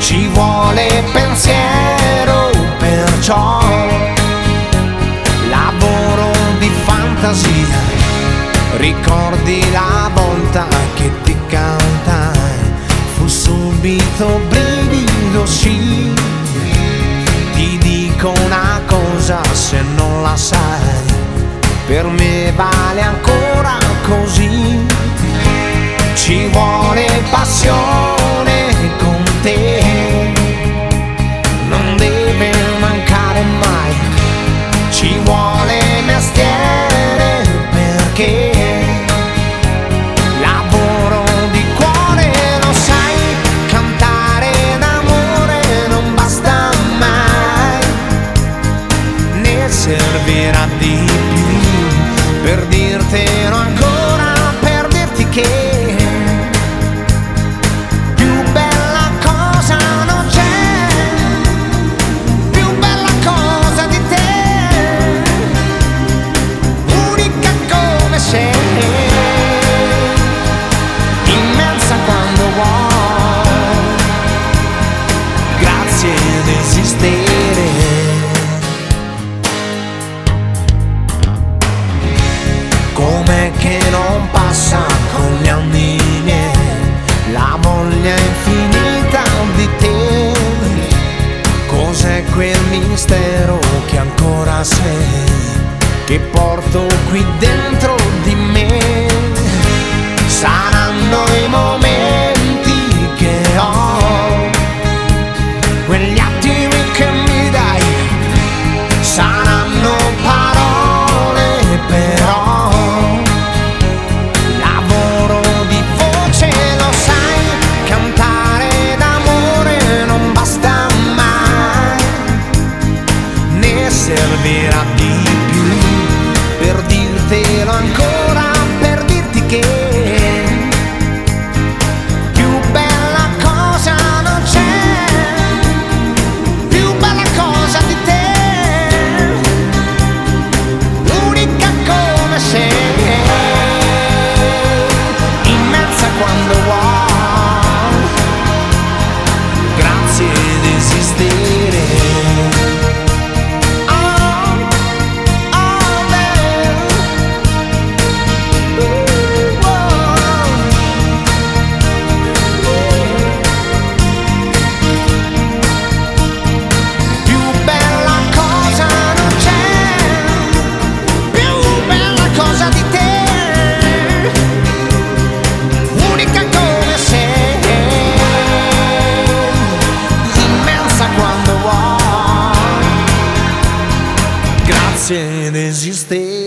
Ci vuole pensiero, perciò lavoro di fantasia. Ricordi la volta che ti cantai, fu subito brivido, sì. Ti dico una cosa, se non la sai, per me vale ancora così. Ci vuole passione con te, non deve mancare mai. Ci vuole mestiere perché lavoro di cuore, lo sai. Cantare d'amore non basta mai, ne servirà di più per dirtelo ancora, per dirti che com'è che non passa con gli anni miei la voglia infinita di te. Cos'è quel mistero che ancora sei, che porto qui dentro di me? Saranno i momenti che ho, quegli attimi che mi dai, saranno parole però. Servirà di più per dirtelo ancora, per dirti che più bella cosa non c'è, più bella cosa di te, unica come sei, immensa quando vuoi, grazie di esistere. Ed esiste.